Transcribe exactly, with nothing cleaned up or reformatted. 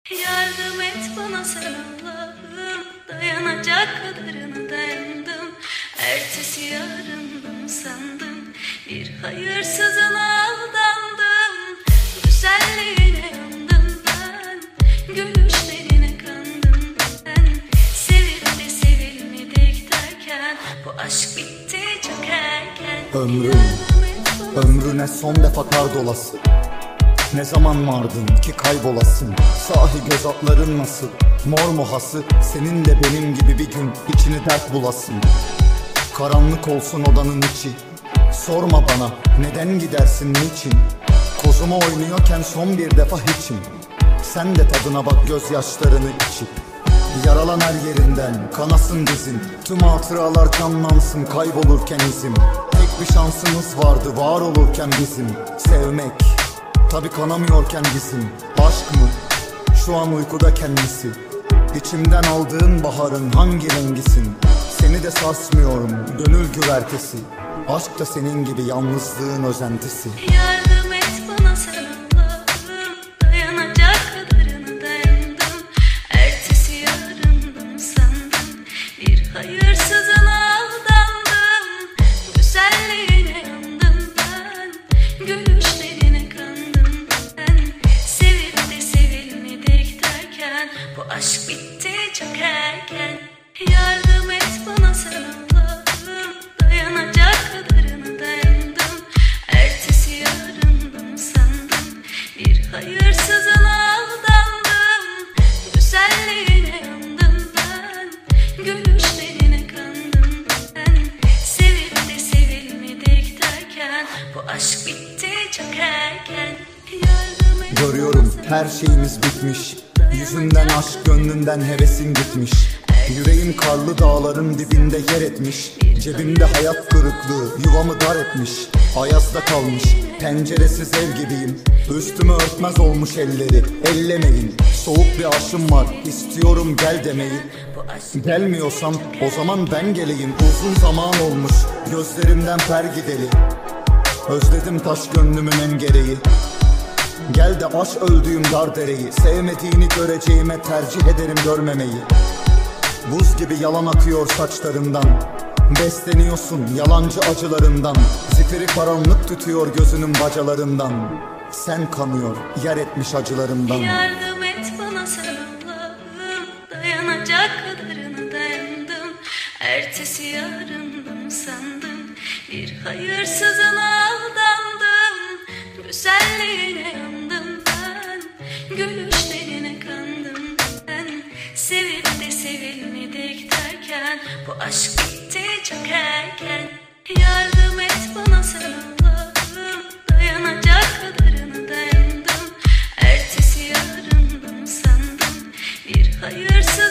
Yardım et bana sen Allah'ım, dayanacak kadarını dayandım. Ertesi yarındım sandım, bir hayırsızına aldandım. Güzelliğine yandım ben, gülüşlerine kandım ben. Sevip de sevilmedik derken, bu aşk bitti çok erken. Ömrüm, ömrüne son defa kar dolası. Ne zaman vardın ki kaybolasın? Sahi göz altların nasıl? Mor muhası, senin de benim gibi bir gün içini dert bulasın. Karanlık olsun odanın içi, sorma bana neden gidersin niçin? Kozuma oynuyorken son bir defa hiçim. Sen de tadına bak gözyaşlarını içip. Yaralan her yerinden kanasın dizin, tüm hatıralar canlansın kaybolurken izim. Tek bir şansımız vardı var olurken bizim, sevmek. Tabi kanamıyorken bizim, aşk mı? Şu an uykuda kendisi. İçimden aldığın baharın hangi rengisin? Seni de sarsmıyorum gönül güvertesi. Aşk da senin gibi yalnızlığın özentisi. Yardım et bana sen Allah'ım, dayanacak kadarını dayandım. Ertesi yarındım sandım, bir hayırsızına aldandım. Güzelliğine yandım ben, gülüşlerine kandım ben. Sevip de sevilmedik derken, bu aşk bitti çok erken. Yardım et bana sen Allah'ım, dayanacak kadarını dayandım. Ertesi yarındım sandım, bir hayırsızına aldandım. Güzelliğine yandım ben, gülüşlerine kandım ben. Sevip de sevilmedik derken, bu aşk bitti çok erken. Yardım et. Görüyorum her şeyimiz bitmiş, yüzünden aşk gönlünden hevesin gitmiş. Yüreğim karlı dağların dibinde yer etmiş. Cebimde hayat kırıklığı yuvamı dar etmiş. Ayazda kalmış penceresiz ev gibiyim. Üstümü örtmez olmuş elleri, ellemeyin. Soğuk bir aşım var, istiyorum gel demeyi. Gelmiyorsam o zaman ben geleyim. Uzun zaman olmuş gözlerimden per gideli. Özledim taş gönlümün en gereği. Gel de aş öldüğüm dar dereyi. Sevmediğini göreceğime tercih ederim görmemeyi. Buz gibi yalan akıyor saçlarından. Besleniyorsun yalancı acılarından. Zifiri karanlık tutuyor gözünün bacalarından. Sen kanıyor yer etmiş acılarımdan. Yardım et bana sen Allah'ım, dayanacak kadarını dayandım. Ertesi yarındım sandım, bir hayırsızına aldandım. Güzelliğine yandım ben, gülüşlerine kandım ben. Sevip de sevilmedik derken, bu aşk bitti çok erken. Yardım et bana sen Allah'ım, dayanacak kadarını dayandım. Ertesi yarındım sandım, bir hayırsız